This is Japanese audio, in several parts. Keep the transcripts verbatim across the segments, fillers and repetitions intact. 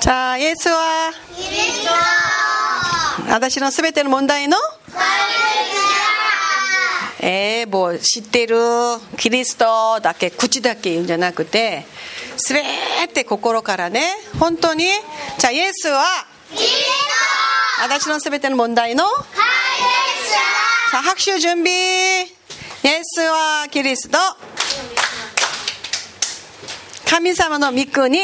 자, 예수와 그리스도. 私のすべての問題のえー、もう知ってるキリストだけ口だけ言うんじゃなくてすべて心からね本当にじゃあイエスはキリスト。 私のすべての問題の解決者。 さあ拍手準備イエスはキリスト神様の御国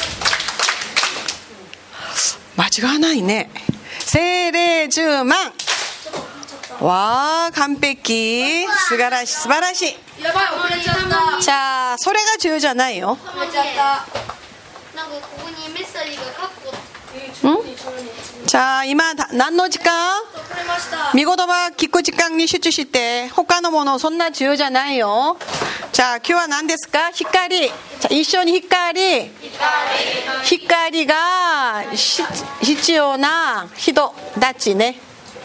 間違わないね聖霊じゅうまんわー完璧素晴らしい素晴らしいやばい遅れちゃったじゃあそれが重要じゃないよ遅れちゃったなんかここにメッセージがカッコ。 じゃあ今何の時間遅れました見言葉聞く時間に集中して他のものそんな重要じゃないよじゃあ今日は何ですか光じゃあ一緒に光光がし必要な人たちね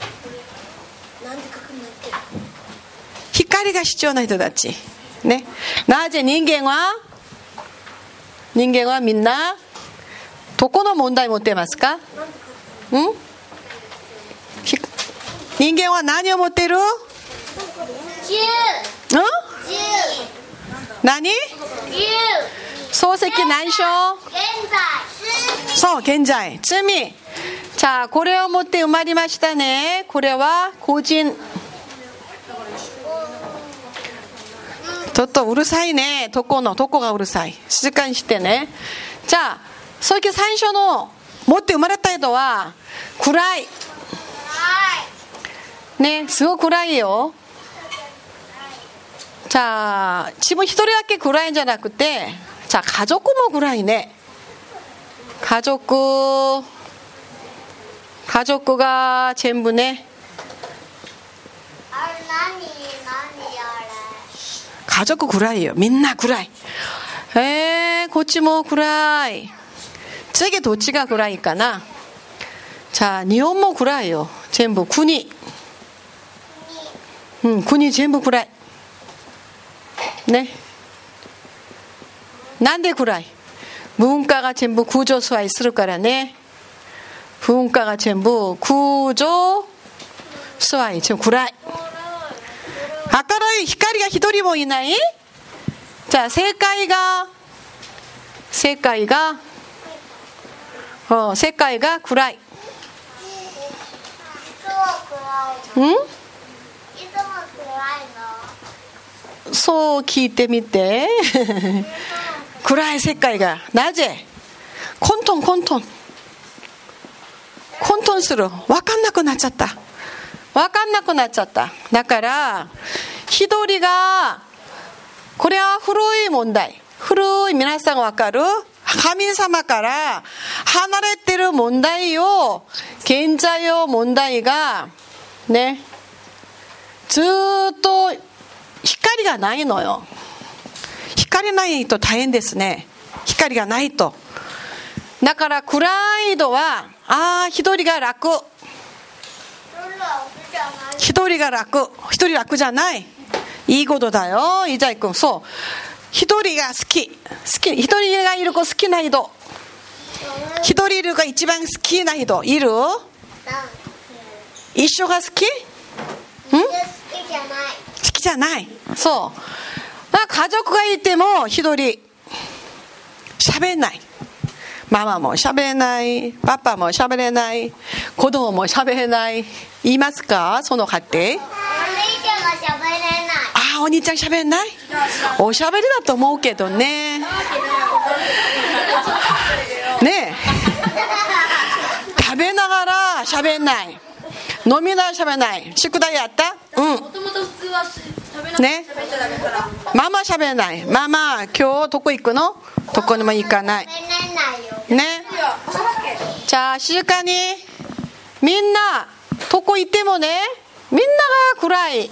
光が必要な人たちねなぜ人間は人間はみんなどこの問題持ってますかん人間は何を持ってるんじゅう。じゅう。 何じゅう。 漱石何章現在。 そう現在罪じゃあこれを持って生まれましたねこれは個人ちょっとうるさいねどこのどこがうるさい静かにしてねじゃあそういう最初の持って生まれた人は暗いねすごく暗いよじゃあ自分一人だけ暗いんじゃなくてじゃあ家族も暗いね家族家族が全部ねあれ何何あれ。 家族暗いよみんな暗いえー、こっちも暗い次どっちが暗いかなじゃあ日本も暗いよ全部国うん国全部暗いねなんで暗い文化が全部空上支配するからね文化が全部空上支配全部暗い明るい光が一人もいないじゃあ正解が世界が世界が暗いいつも暗い。 んいつも暗いの。 そう聞いてみて暗い世界がなぜ混沌混沌混沌する分かんなくなっちゃった分かんなくなっちゃっただから一人がこれは古い問題古い皆さん分かる神様から離れてる問題を現在の問題がねずっと光がないのよ光ないと大変ですね光がないとだから暗いのはああ一人が楽一人が楽一人楽じゃないいいことだよイザイ君そう一人が好き好き一人がいる子好きな人一人いるが一番好きな人いる一緒が好きん好きじゃない。 好きじゃないそうだから家族がいても一人喋れないママも喋れないパパも喋れない子供も喋れない言いますかその家庭お兄ちゃんが喋れない。 ああお兄ちゃん喋れないおしゃべりだと思うけどねねえ食べながら喋れない飲みながら喋れない宿題やったうんもともと普通は食べなくてね喋っちゃダメからママ喋れないママ今日どこ行くのどこにも行かない喋れないよ。 ねじゃあ静かにみんなどこ行ってもねみんなが暗い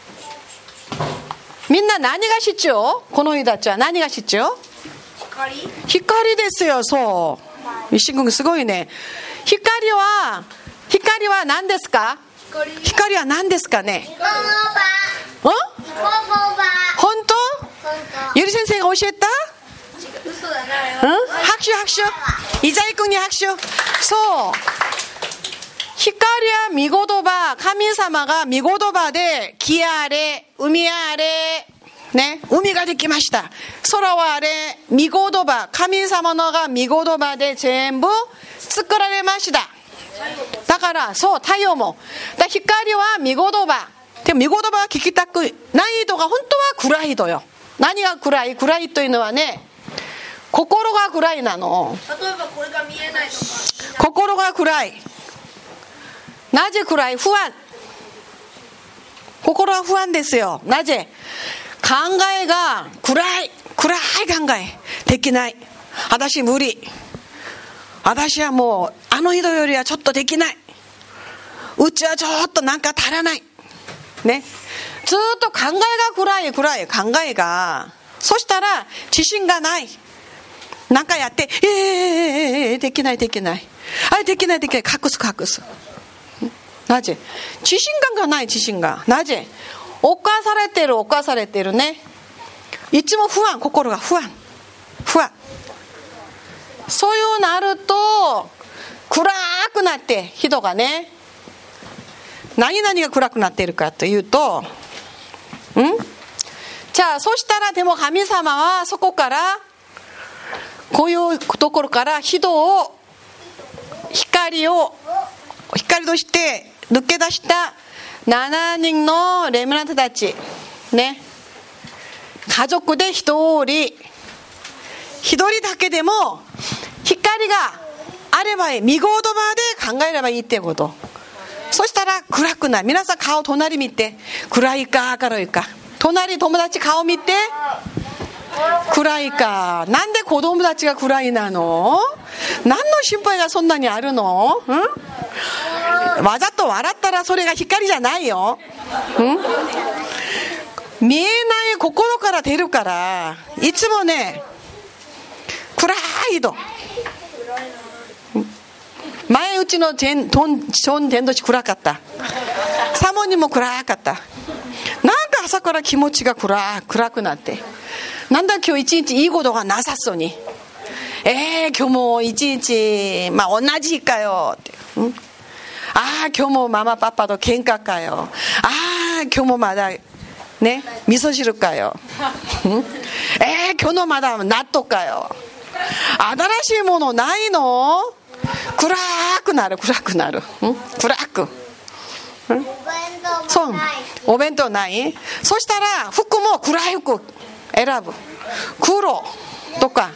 みんな何が必要この人たちは何が必要光光ですよそう石君すごいね光は光は何ですか光光は何ですかねニコモバ。 んニコモバ。 本当本当。 ゆり先生が教えた嘘だなあれうんは拍手拍手イザイ君に拍手は見言葉、神様が見言葉で木あれ、海あれ、ね、海ができました。空はあれ、見言葉、神様のが見言葉で全部作られました。だから、そう、太陽も。だ光は見言葉。でも見言葉は聞きたく、難易度が本当は暗いとよ。何が暗い？暗いというのはね、心が暗いなの。 例えばこれが見えないとか。 心が暗い。なぜ暗い？不安。心は不安ですよ。なぜ？考えが暗い。暗い考え。できない。私無理。私はもうあの人よりはちょっとできない。うちはちょっとなんか足らない。ね。ずっと考えが暗い暗い考えが。そしたら自信がない。なんかやって、えー、できないできない。あれできないできない。隠す隠す。なぜ？自信感がない自信が。なぜ？侵されてる侵されてるね。いつも不安、心が不安。不安。そういうなると暗くなって人がね、何々が暗くなっているかというと、ん？じゃあそしたらでも神様はそこからこういうところから人を光を光として抜け出したしちにんのレムナントたちね、家族で一人一人だけでも光があればいい、見言葉で考えればいいってこと。そしたら暗くない。皆さん顔隣見て、暗いか明るいか。隣友達顔見て、暗いか。なんで子供たちが暗いなの？何の心配がそんなにあるの？ん？わざと笑ったらそれが光じゃないよ。ん？見えない心から出るから、いつもね、暗いと。前うちのジェン、トン、ション・ジェンド氏暗かった。サモンにも暗かった。なんか朝から気持ちが暗、暗くなって。なんだ今日一日いいことがなさそうに。えー、今日も一日、まあ同じかよって。ん？ああ、今日もママパパと喧嘩かよ。ああ、今日もまだ、ね、味噌汁かよ。えー、今日のまだ納豆かよ。新しいものないの？暗くなる、暗くなる。ん？暗く。ん？そう。お弁当ない？そしたら服も暗い服選ぶ。黒とか。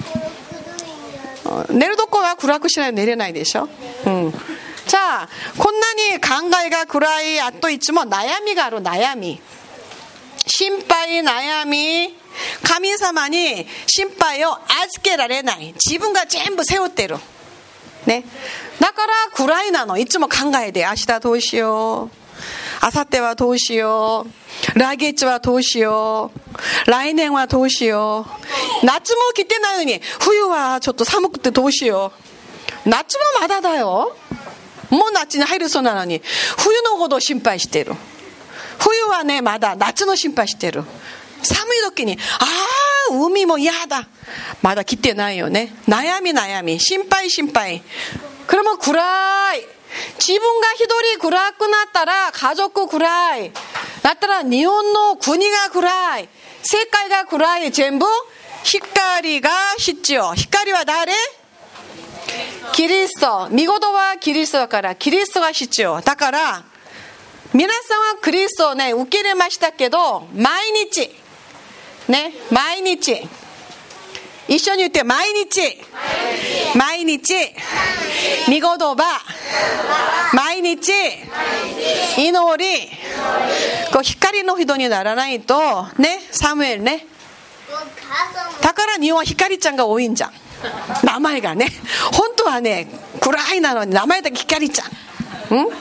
寝るとこは暗くしないと寝れないでしょ。うん。じゃあこんなに考えが暗い、あといつも悩みがある。悩み、心配、悩み、神様に心配を預けられない。自分が全部背負ってるね。だから暗いなの。いつも考えて、明日どうしよう、明後日はどうしよう、来月はどうしよう、来年はどうしよう。夏も来てないのに冬はちょっと寒くてどうしよう。夏もまだだよ。もう夏に入るそうなのに冬のことを心配してる。冬はね、まだ夏の心配してる。寒い時に、ああ海も嫌だ、まだ来てないよね。悩み悩み、心配心配。これも暗い。自分が一人暗くなったら家族暗い、だったら日本の国が暗い、世界が暗い。全部光が必要。光は誰？キリスト。見事はキリストだから、キリストが必要だから、皆さんはキリストをね受け入れましたけど、毎日ね、毎日一緒に言って、毎日毎日見言葉、毎日祈り、こう光の人にならないとね。サムエルね、だから日本は光ちゃんが多いんじゃん。名前がね、本当はね暗いなのに名前だけ光ちゃん。ん？ん？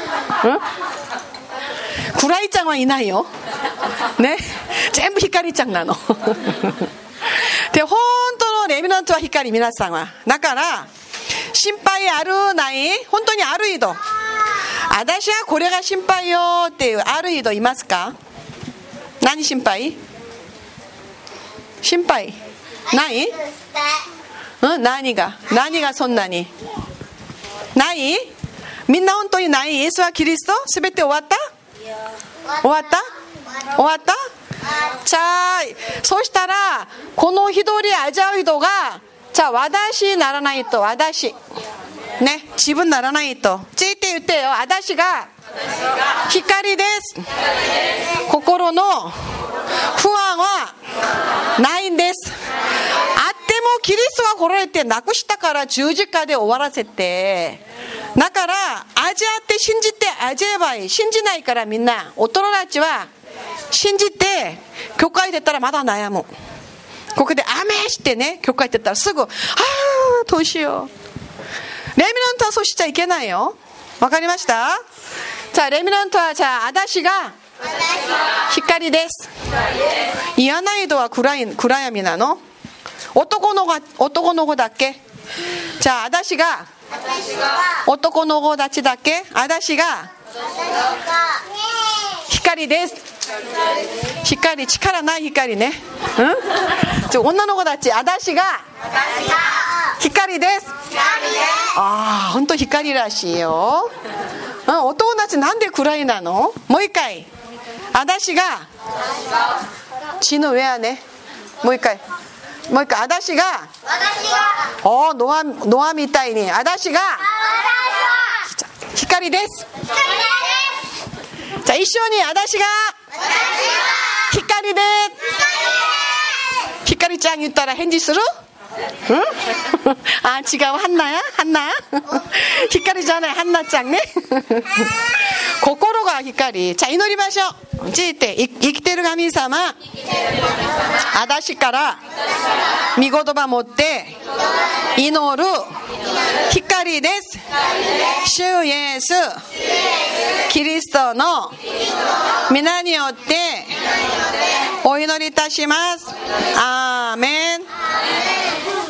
暗いちゃんはいないよね、全部光ちゃんなので、本当のレミナントは光。皆さんはだから心配あるない？本当にある人、私はこれが心配よっていうある人いますか？何心配？心配ない？うん、何が何がそんなにない？ みんな本当にない？イエスはキリスト？すべて終わった？終わった？終わった？じゃあ、そしたらこの一人アジャ人がじゃあ私にならないと、私ね、自分ならないとついて言ってよ。私が光です。心の不安はないんです。あってもキリストが来られてなくしたから十字架で終わらせて、だから味わって信じて味わえばいい。信じないからみんな大人たちは信じて教会出たらまだ悩む。ここでアメしてね、教会出たらすぐああどうしよう。レミナントはそうしちゃいけないよ。わかりました？じゃあレミナントはじゃあ私が光です。嫌な人は 暗い、暗闇なの？男の子、男の子だけ？じゃあ私が男の子たちだけ？私が光です。光、力ない光ね。うん？じゃあ女の子たち、私が光です。ああ、本当光らしいよ。うん、男たちなんで暗いなの？もう一回。私が血の上やね。もう一回。もう一回。私がおー、ノア、ノアみたいに私が光です。じゃあ一緒に私が光です。光ちゃん言ったら返事する？うん？あ、違う、ハンナや、ハンナ光じゃない、ハンナちゃんね。心が光。じゃあ祈りましょう。じいて、生きてる神様、私から御言葉持って祈る光です。主イエスキリストの皆によってお祈りいたします。アーメン。